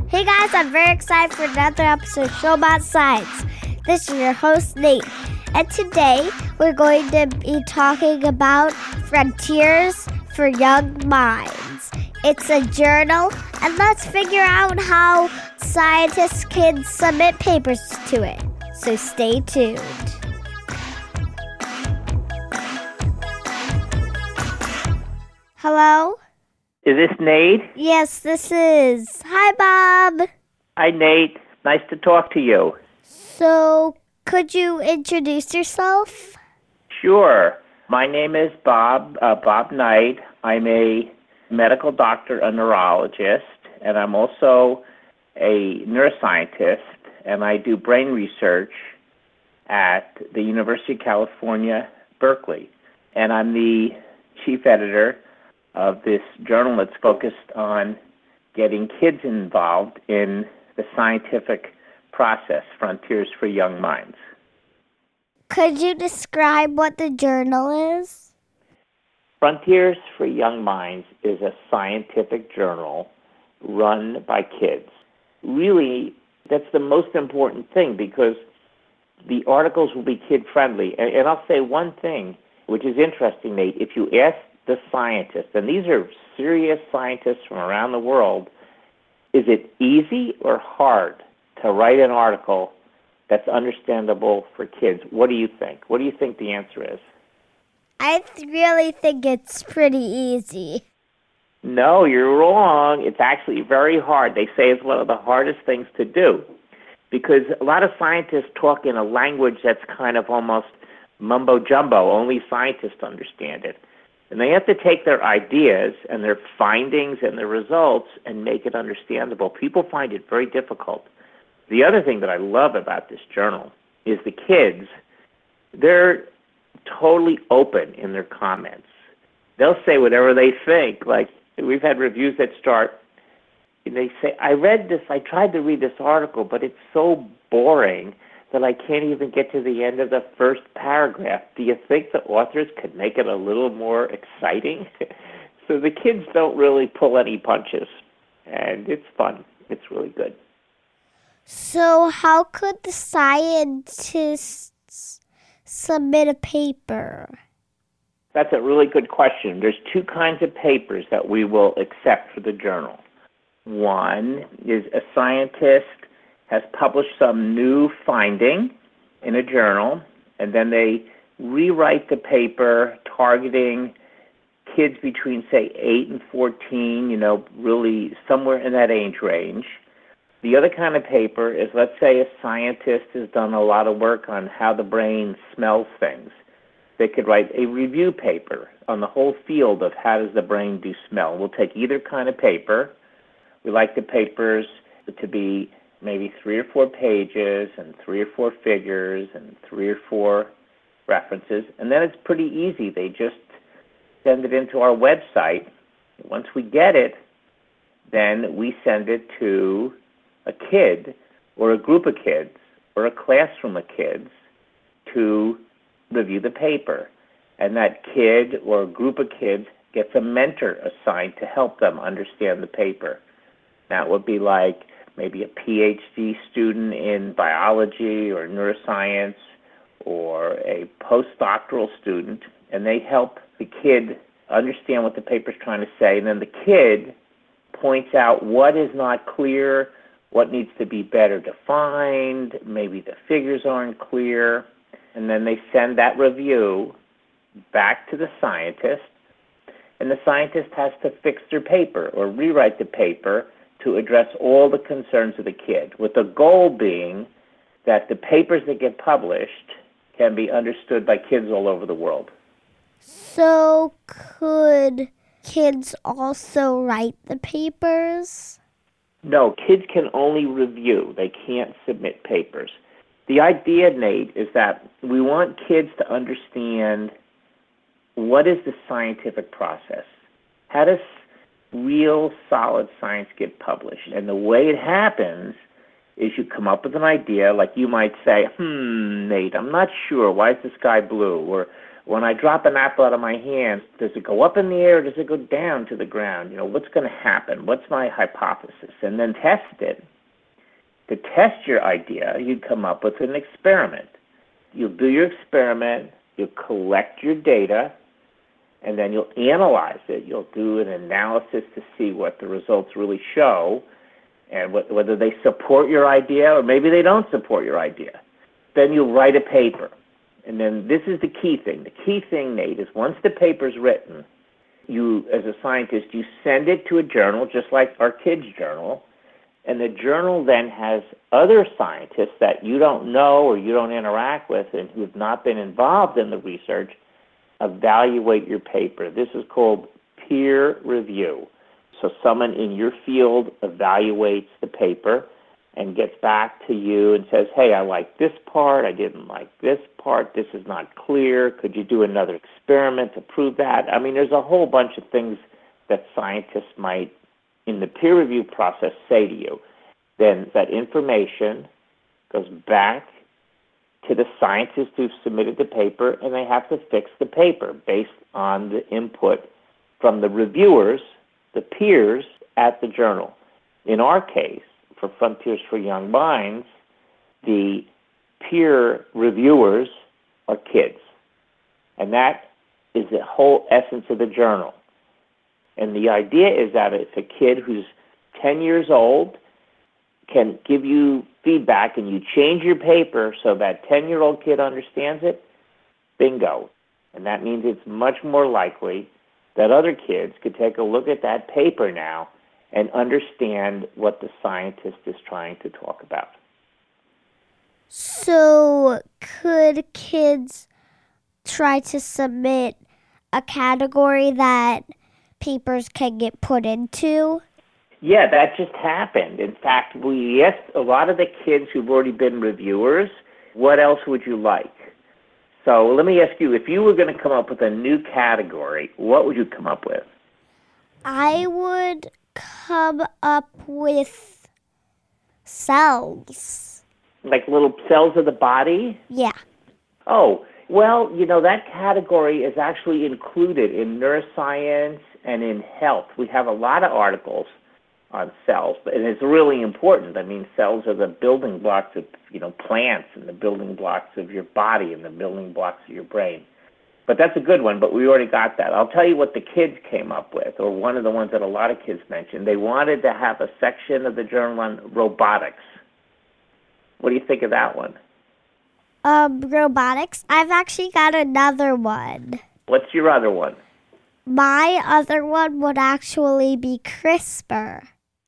Hey guys, I'm very excited for another episode of Show About Science. This is your host, Nate. And today, we're going to be talking about Frontiers for Young Minds. It's a journal, and let's figure out how scientists can submit papers to it. So stay tuned. Hello? Is this Nate? Yes, this is. Hi, Bob. Hi, Nate. Nice to talk to you. So, could you introduce yourself? Sure. My name is Bob Knight. I'm a medical doctor, a neurologist, and I'm also a neuroscientist, and I do brain research at the University of California, Berkeley. And I'm the chief editor of this journal that's focused on getting kids involved in the scientific process, Frontiers for Young Minds. Could you describe what the journal is? Frontiers for Young Minds is a scientific journal run by kids. Really, that's the most important thing because the articles will be kid-friendly. And I'll say one thing, which is interesting, Nate. If you ask the scientists, and these are serious scientists from around the world, is it easy or hard to write an article that's understandable for kids? What do you think? What do you think the answer is? I really think it's pretty easy. No, you're wrong. It's actually very hard. They say it's one of the hardest things to do because a lot of scientists talk in a language that's kind of almost mumbo-jumbo. Only scientists understand it. And they have to take their ideas and their findings and their results and make it understandable. People find it very difficult. The other thing that I love about this journal is the kids, they're totally open in their comments. They'll say whatever they think. Like, we've had reviews that start, and they say, I tried to read this article, but it's so boring that I can't even get to the end of the first paragraph. Do you think the authors could make it a little more exciting? So the kids don't really pull any punches, and it's fun. It's really good. So how could the scientists submit a paper? That's a really good question. There's two kinds of papers that we will accept for the journal. One is a scientist has published some new finding in a journal, and then they rewrite the paper targeting kids between, say, 8 and 14, really somewhere in that age range. The other kind of paper is, let's say a scientist has done a lot of work on how the brain smells things. They could write a review paper on the whole field of how does the brain do smell. We'll take either kind of paper. We like the papers to be maybe 3 or 4 pages and 3 or 4 figures and 3 or 4 references. And then it's pretty easy. They just send it into our website. Once we get it, then we send it to a kid or a group of kids or a classroom of kids to review the paper. And that kid or group of kids gets a mentor assigned to help them understand the paper. That would be like maybe a PhD student in biology or neuroscience or a postdoctoral student, and they help the kid understand what the paper's trying to say, and then the kid points out what is not clear, what needs to be better defined, maybe the figures aren't clear, and then they send that review back to the scientist, and the scientist has to fix their paper or rewrite the paper to address all the concerns of the kid, with the goal being that the papers that get published can be understood by kids all over the world. So could kids also write the papers? No, kids can only review. They can't submit papers. The idea, Nate, is that we want kids to understand what is the scientific process. How does real solid science get published? And the way it happens is you come up with an idea, like you might say, Nate, I'm not sure, why is the sky blue? Or When I drop an apple out of my hand, does it go up in the air or does it go down to the ground? What's going to happen? What's my hypothesis? And then test it. To test your idea, you'd come up with an experiment. You'll do your experiment, you'll collect your data, and then you'll analyze it. You'll do an analysis to see what the results really show and whether they support your idea or maybe they don't support your idea. Then you'll write a paper. And then this is the key thing. The key thing, Nate, is once the paper's written, you, as a scientist, you send it to a journal, just like our kids' journal, and the journal then has other scientists that you don't know or you don't interact with and who have not been involved in the research evaluate your paper. This is called peer review. So someone in your field evaluates the paper and gets back to you and says, hey, I like this part, I didn't like this part, this is not clear, could you do another experiment to prove that? I mean, there's a whole bunch of things that scientists might, in the peer review process, say to you. Then that information goes back to the scientists who've submitted the paper, and they have to fix the paper based on the input from the reviewers, the peers at the journal. In our case, for Frontiers for Young Minds, the peer reviewers are kids. And that is the whole essence of the journal. And the idea is that if a kid who's 10 years old can give you feedback and you change your paper so that 10-year-old kid understands it, bingo. And that means it's much more likely that other kids could take a look at that paper now and understand what the scientist is trying to talk about. So could kids try to submit a category that papers can get put into? Yeah, that just happened. In fact, we asked a lot of the kids who've already been reviewers, what else would you like? So let me ask you, if you were going to come up with a new category, what would you come up with? I would come up with cells. Like little cells of the body? Yeah. Oh, well, that category is actually included in neuroscience and in health. We have a lot of articles on cells, and it's really important. I mean, cells are the building blocks of, plants and the building blocks of your body and the building blocks of your brain. But that's a good one, but we already got that. I'll tell you what the kids came up with, or one of the ones that a lot of kids mentioned. They wanted to have a section of the journal on robotics. What do you think of that one? Robotics? I've actually got another one. What's your other one? My other one would actually be CRISPR.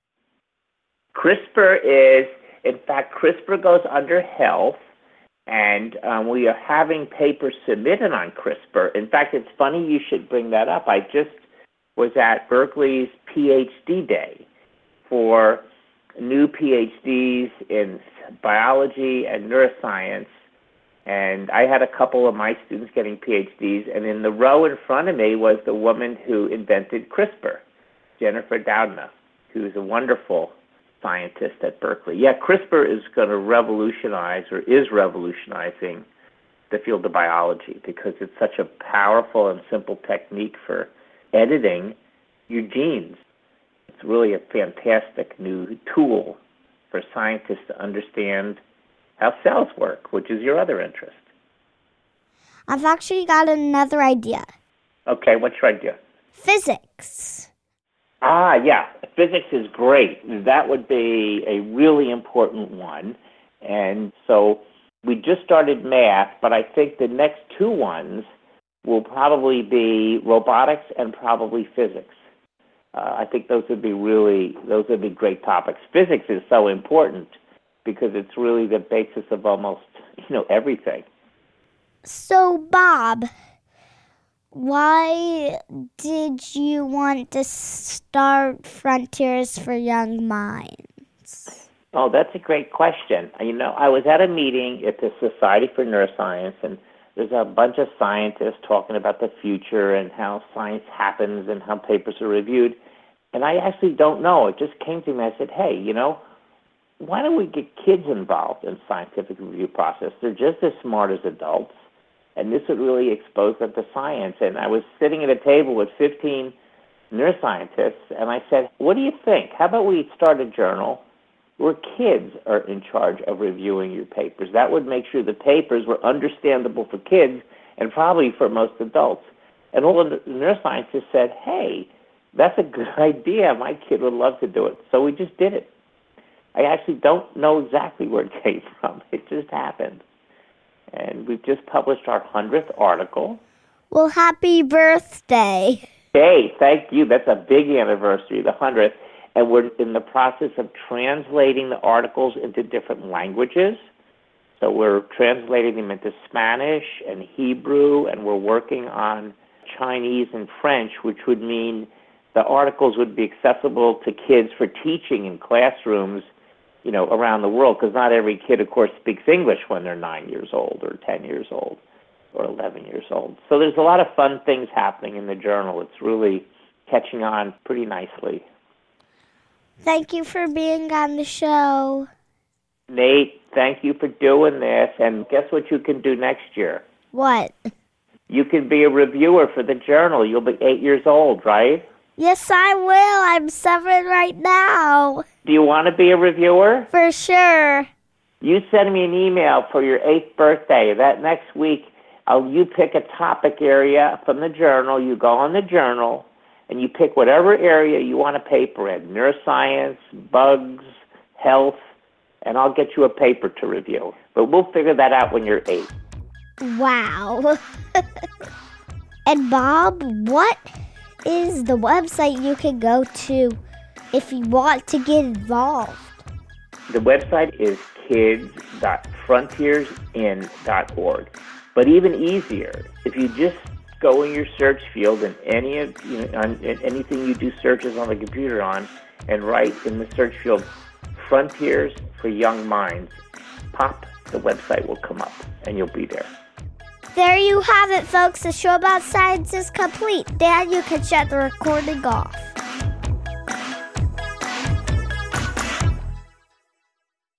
CRISPR is, in fact, CRISPR goes under health, and we are having papers submitted on CRISPR. In fact, it's funny you should bring that up. I just was at Berkeley's PhD Day for new PhDs in biology and neuroscience, and I had a couple of my students getting PhDs, and in the row in front of me was the woman who invented CRISPR, Jennifer Doudna, who is a wonderful scientist at Berkeley. Yeah, CRISPR is going to revolutionize, or is revolutionizing, the field of biology because it's such a powerful and simple technique for editing your genes. It's really a fantastic new tool for scientists to understand how cells work, which is your other interest. I've actually got another idea. Okay, what's your idea? Physics. Yeah, physics is great. That would be a really important one. And so we just started math, but I think the next two ones will probably be robotics and probably physics. I think those would be great topics. Physics is so important because it's really the basis of almost, everything. So, Bob, why did you want to start Frontiers for Young Minds? Oh, that's a great question. I was at a meeting at the Society for Neuroscience, and there's a bunch of scientists talking about the future and how science happens and how papers are reviewed. And I actually don't know. It just came to me. I said, hey, why don't we get kids involved in scientific review process? They're just as smart as adults. and this would really expose them to science. And I was sitting at a table with 15 neuroscientists, and I said, what do you think? How about we start a journal where kids are in charge of reviewing your papers? That would make sure the papers were understandable for kids and probably for most adults. And all of the neuroscientists said, hey, that's a good idea. My kid would love to do it. So we just did it. I actually don't know exactly where it came from. It just happened. And we've just published our 100th article. Well, happy birthday. Hey, thank you. That's a big anniversary, the 100th. And we're in the process of translating the articles into different languages. So we're translating them into Spanish and Hebrew, and we're working on Chinese and French, which would mean the articles would be accessible to kids for teaching in classrooms, around the world, because not every kid, of course, speaks English when they're 9 years old or 10 years old or 11 years old. So there's a lot of fun things happening in the journal. It's really catching on pretty nicely. Thank you for being on the show. Nate, thank you for doing this. And guess what you can do next year? What? You can be a reviewer for the journal. You'll be 8 years old, right? Yes, I will. I'm 7 right now. Do you want to be a reviewer? For sure. You send me an email for your 8th birthday. That next week, you pick a topic area from the journal. You go on the journal, and you pick whatever area you want a paper in, neuroscience, bugs, health, and I'll get you a paper to review. But we'll figure that out when you're 8. Wow. And Bob, what is the website you can go to if you want to get involved? The website is kids.frontiersin.org. But even easier, if you just go in your search field and anything you do searches on the computer on, and write in the search field, Frontiers for Young Minds, pop, the website will come up, and you'll be there. There you have it, folks. The show about science is complete. Dan, you can shut the recording off.